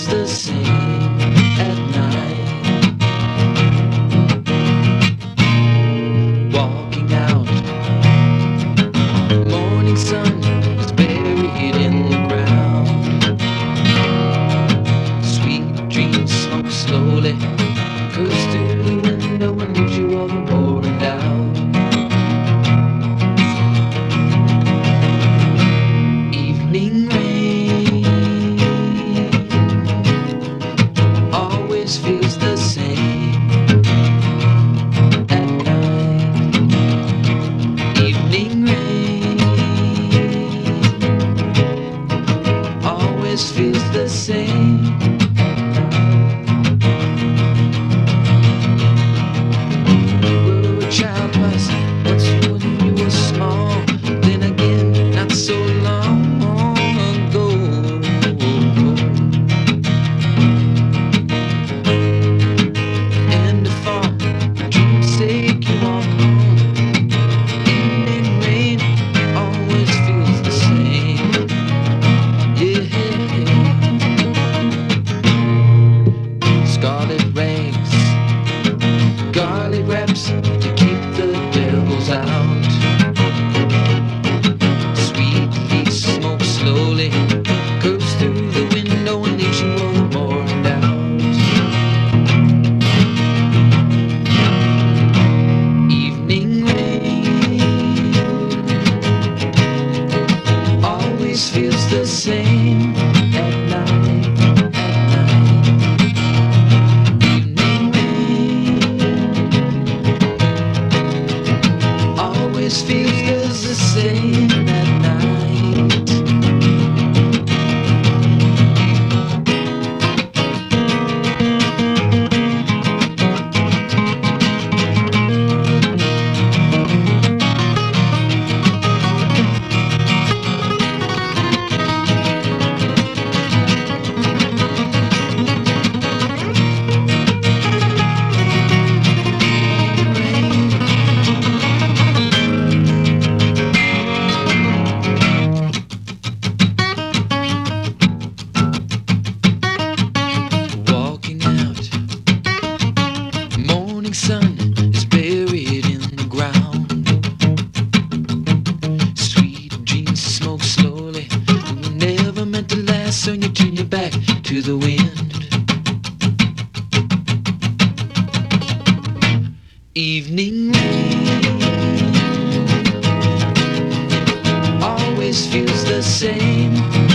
feels the same at night. Walking out, morning sun is buried in the ground. Sweet dreams smoke slowly, goes through the window and leaves you all boring down. Evening rain always feels the same at night. Evening rain always feels the same. Garlic wraps to keep the devils out. Sweet leaves smoke slowly, goes through the window and leaves you all bored out. Evening rain always feels the same at night. Feels the same at night. Sun is buried in the ground. Sweet dreams smoke slowly, never meant to last, so you turn your back to the wind. Evening rain always feels the same